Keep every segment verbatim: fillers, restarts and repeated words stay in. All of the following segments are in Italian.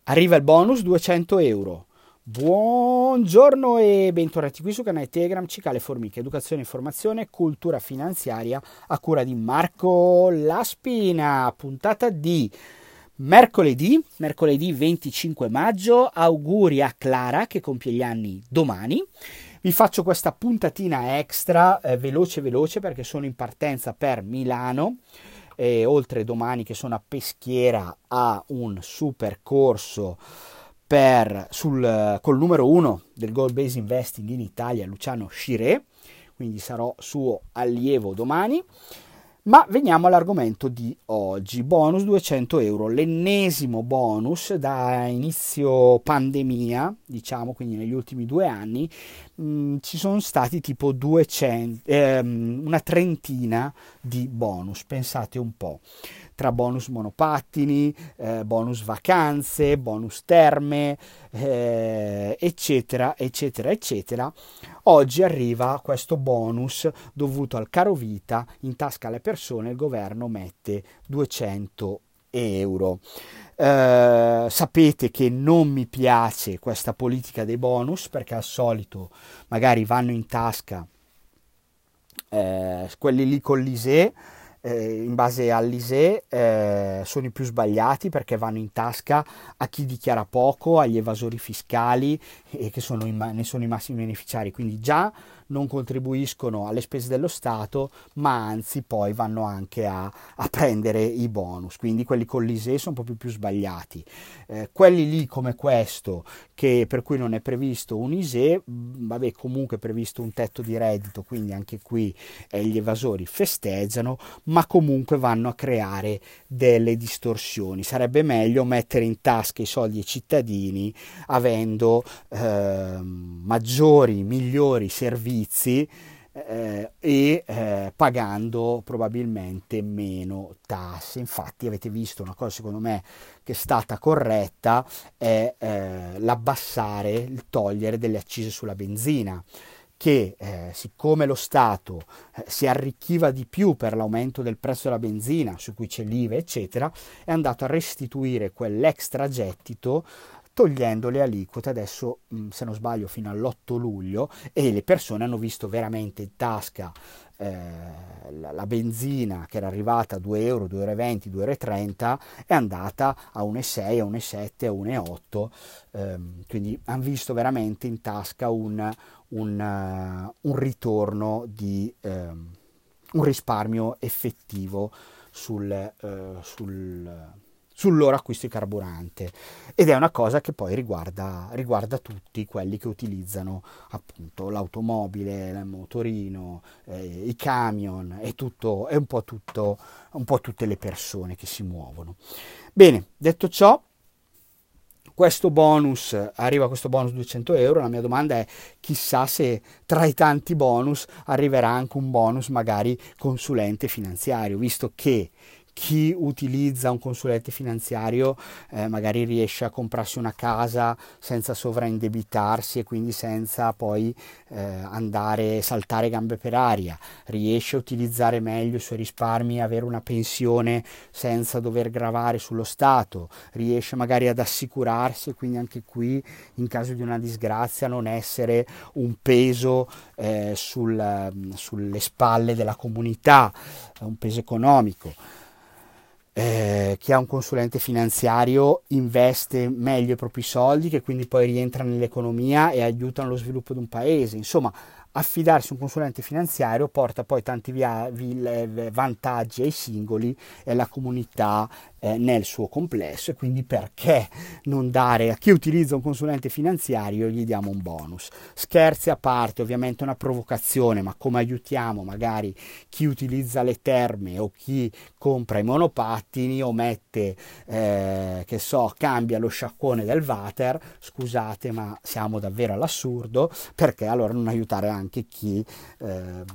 Arriva il bonus duecento euro. Buongiorno e bentornati qui su canale Telegram Cicale Formiche, educazione, informazione e cultura finanziaria a cura di Marco Laspina, puntata di mercoledì, mercoledì venticinque maggio. Auguri a Clara che compie gli anni domani. Vi faccio questa puntatina extra, eh, veloce veloce perché sono in partenza per Milano. E oltre domani che sono a Peschiera a un super corso per, sul, col numero uno del Gold Base Investing in Italia, Luciano Scirè, quindi sarò suo allievo domani. Ma veniamo all'argomento di oggi, bonus duecento euro, l'ennesimo bonus da inizio pandemia, diciamo, quindi negli ultimi due anni, mh, ci sono stati tipo duecento, ehm, una trentina di bonus, pensate un po', tra bonus monopattini, eh, bonus vacanze, bonus terme, eh, eccetera, eccetera, eccetera. Oggi arriva questo bonus dovuto al caro vita, in tasca alle persone il governo mette duecento euro. Eh, sapete che non mi piace questa politica dei bonus perché al solito magari vanno in tasca eh, quelli lì con l'I S E E, eh, in base all'I S E E eh, sono i più sbagliati perché vanno in tasca a chi dichiara poco, agli evasori fiscali e che sono i, ne sono i massimi beneficiari, quindi già non contribuiscono alle spese dello Stato, ma anzi poi vanno anche a, a prendere i bonus, quindi quelli con l'I S E E sono proprio più sbagliati. Eh, quelli lì come questo, che per cui non è previsto un I S E E, vabbè, comunque è previsto un tetto di reddito, quindi anche qui eh, gli evasori festeggiano, ma comunque vanno a creare delle distorsioni. Sarebbe meglio mettere in tasca i soldi ai cittadini avendo eh, maggiori, migliori servizi Eh, e eh, pagando probabilmente meno tasse. Infatti avete visto una cosa secondo me che è stata corretta è eh, l'abbassare, il togliere delle accise sulla benzina, che eh, siccome lo Stato eh, si arricchiva di più per l'aumento del prezzo della benzina, su cui c'è l'I V A eccetera, è andato a restituire quell'extragettito togliendo le aliquote adesso, se non sbaglio, fino all'otto luglio, e le persone hanno visto veramente in tasca eh, la, la benzina che era arrivata a due euro, due e venti, due e trenta, è andata a uno virgola sei, a uno virgola sette, a uno virgola otto, ehm, quindi hanno visto veramente in tasca un, un, uh, un ritorno di um, un risparmio effettivo sul, uh, sul sul loro acquisto di carburante, ed è una cosa che poi riguarda, riguarda tutti quelli che utilizzano appunto l'automobile, il motorino, eh, i camion, è, tutto, è un po' tutto, un po' tutte le persone che si muovono. Bene, detto ciò, questo bonus, arriva questo bonus duecento euro, la mia domanda è chissà se tra i tanti bonus arriverà anche un bonus magari consulente finanziario, visto che chi utilizza un consulente finanziario eh, magari riesce a comprarsi una casa senza sovraindebitarsi e quindi senza poi eh, andare saltare gambe per aria, riesce a utilizzare meglio i suoi risparmi, avere una pensione senza dover gravare sullo Stato, riesce magari ad assicurarsi e quindi anche qui in caso di una disgrazia non essere un peso eh, sul, sulle spalle della comunità, un peso economico. Eh, chi ha un consulente finanziario investe meglio i propri soldi, che quindi poi rientrano nell'economia e aiutano lo sviluppo di un paese. Insomma, affidarsi a un consulente finanziario porta poi tanti via, vi, vantaggi ai singoli e alla comunità eh, nel suo complesso, e quindi perché non dare a chi utilizza un consulente finanziario gli diamo un bonus. Scherzi a parte, ovviamente è una provocazione, ma come aiutiamo magari chi utilizza le terme o chi compra i monopattini o mette eh, che so, cambia lo sciacquone del water, scusate ma siamo davvero all'assurdo, perché allora non aiutare anche anche chi eh,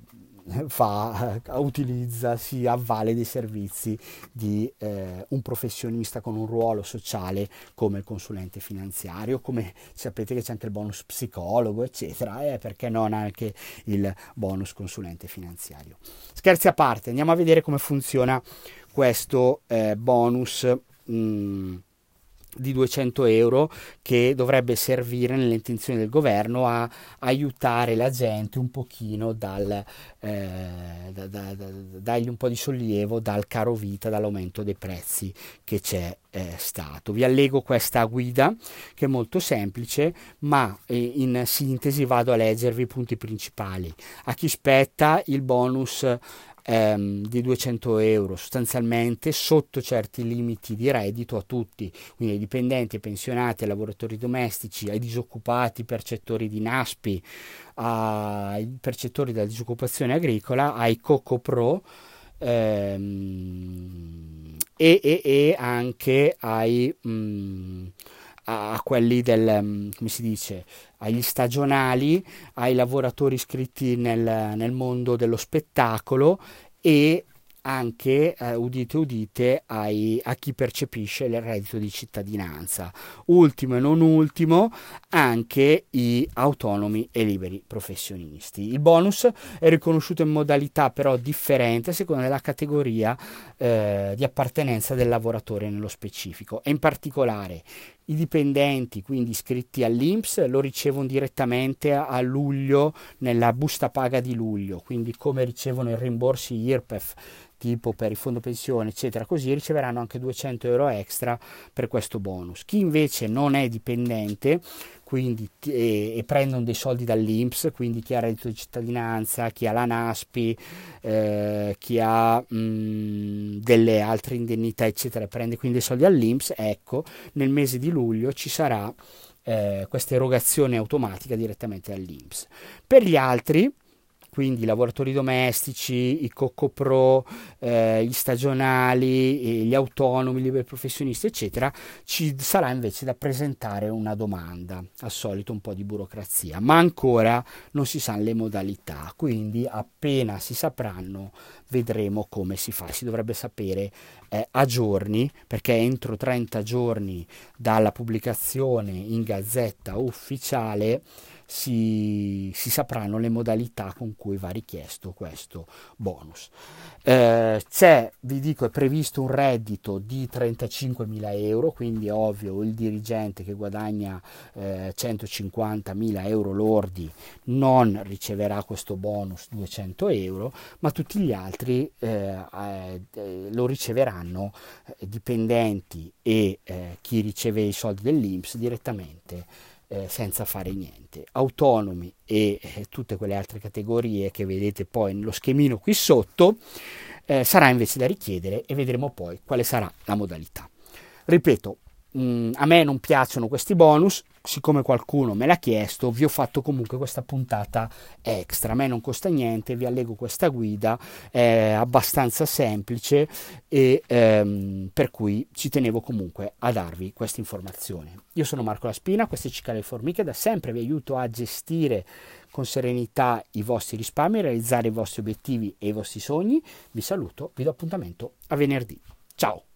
fa, utilizza, si avvale dei servizi di eh, un professionista con un ruolo sociale come il consulente finanziario, come sapete che c'è anche il bonus psicologo eccetera, e eh, perché non anche il bonus consulente finanziario. Scherzi a parte, andiamo a vedere come funziona questo eh, bonus mh, di duecento euro che dovrebbe servire nelle intenzioni del governo a aiutare la gente un pochino dal eh, da, da, da, dargli un po' di sollievo dal caro vita, dall'aumento dei prezzi che c'è eh, stato. Vi allego questa guida che è molto semplice, ma eh, in sintesi vado a leggervi i punti principali. A chi spetta il bonus Ehm, di duecento euro sostanzialmente sotto certi limiti di reddito a tutti, quindi ai dipendenti, ai pensionati, ai lavoratori domestici, ai disoccupati, percettori di NASPI, ai percettori della disoccupazione agricola, ai Coco Pro ehm, e, e, e anche ai mh, a quelli del, come si dice, agli stagionali, ai lavoratori iscritti nel, nel mondo dello spettacolo e anche, eh, udite udite, ai, a chi percepisce il reddito di cittadinanza. Ultimo e non ultimo, anche i autonomi e liberi professionisti. Il bonus è riconosciuto in modalità però differente a seconda della categoria eh, di appartenenza del lavoratore nello specifico, e in particolare i dipendenti, quindi iscritti all'I N P S, lo ricevono direttamente a luglio nella busta paga di luglio, quindi come ricevono i rimborsi I R P E F tipo per il fondo pensione eccetera, così riceveranno anche duecento euro extra per questo bonus. Chi invece non è dipendente quindi e, e prendono dei soldi dall'I N P S, quindi chi ha reddito di cittadinanza, chi ha la NASPI, eh, chi ha mh, delle altre indennità eccetera, prende quindi dei soldi all'I N P S, ecco, nel mese di luglio ci sarà eh, questa erogazione automatica direttamente dall'I N P S. Per gli altri, quindi i lavoratori domestici, i Coco Pro, eh, gli stagionali, gli autonomi, i liberi professionisti, eccetera, ci sarà invece da presentare una domanda, al solito un po' di burocrazia, ma ancora non si sanno le modalità, quindi appena si sapranno vedremo come si fa. Si dovrebbe sapere eh, a giorni, perché entro trenta giorni dalla pubblicazione in Gazzetta Ufficiale Si, si sapranno le modalità con cui va richiesto questo bonus. Eh, c'è, vi dico, è previsto un reddito di trentacinquemila euro, quindi è ovvio il dirigente che guadagna eh, centocinquantamila euro lordi non riceverà questo bonus duecento euro, ma tutti gli altri eh, eh, lo riceveranno, eh, dipendenti e eh, chi riceve i soldi dell'I N P S direttamente Eh, senza fare niente. Autonomi e eh, tutte quelle altre categorie che vedete poi nello schemino qui sotto eh, sarà invece da richiedere, e vedremo poi quale sarà la modalità. Ripeto, mh, a me non piacciono questi bonus, siccome qualcuno me l'ha chiesto vi ho fatto comunque questa puntata extra. A me non costa niente, vi allego questa guida, è abbastanza semplice e ehm, per cui ci tenevo comunque a darvi questa informazione. Io sono Marco La Spina, queste Cicale Formiche, da sempre vi aiuto a gestire con serenità i vostri risparmi, realizzare i vostri obiettivi e i vostri sogni. Vi saluto, vi do appuntamento a venerdì. Ciao!